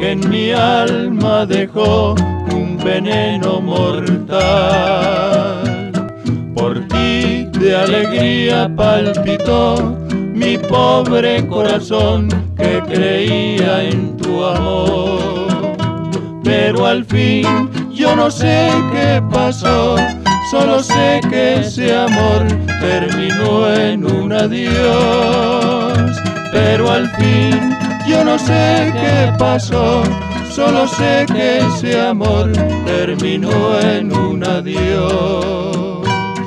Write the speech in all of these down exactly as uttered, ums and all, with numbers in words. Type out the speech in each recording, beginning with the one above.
que en mi alma dejó un veneno mortal. Por ti de alegría palpitó mi pobre corazón que creía en tu amor. Pero al fin yo no sé qué pasó, solo sé que ese amor terminó en un adiós. Pero al fin yo no sé qué pasó, solo sé que ese amor terminó en un adiós.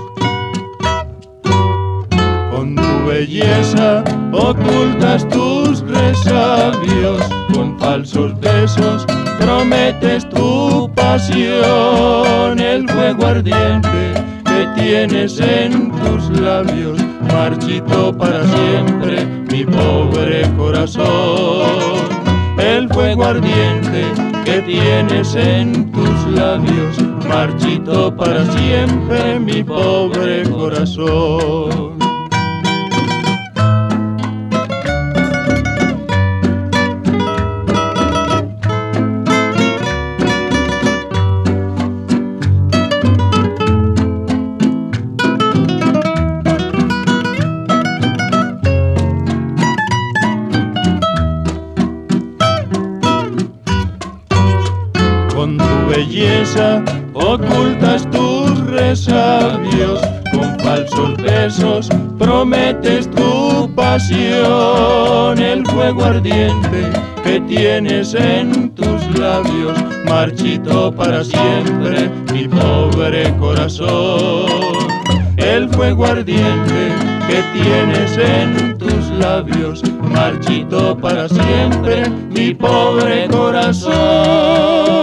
Con tu belleza ocultas tus resabios, con falsos besos prometes tu pasión. El fuego ardiente que tienes en tus labios marchitó para siempre mi pobre corazón. El fuego ardiente que tienes en tus labios marchitó para siempre mi pobre corazón. Con tu belleza ocultas tus resabios, con falsos besos prometes tu pasión. El fuego ardiente que tienes en tus labios marchitó para siempre mi pobre corazón. El fuego ardiente que tienes en tus labios marchitó para siempre mi pobre corazón.